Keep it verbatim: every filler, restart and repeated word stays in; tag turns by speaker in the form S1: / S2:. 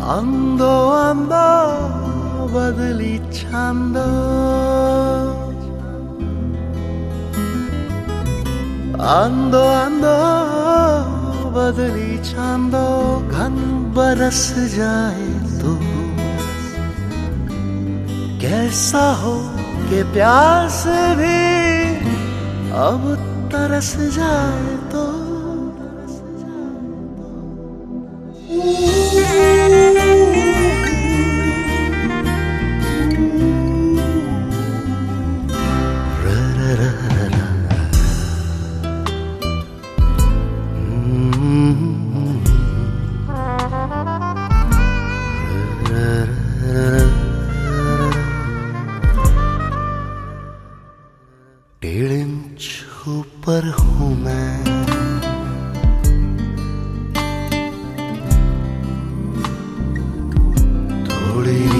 S1: अंदो अंदो बदली छंदो अंदो अंदो बदली छंदो घन बरस जाए तो कैसा हो कि प्यास भी अब तरस जाए तो डेढ़ इंच ऊपर हूँ मैं, थोड़ी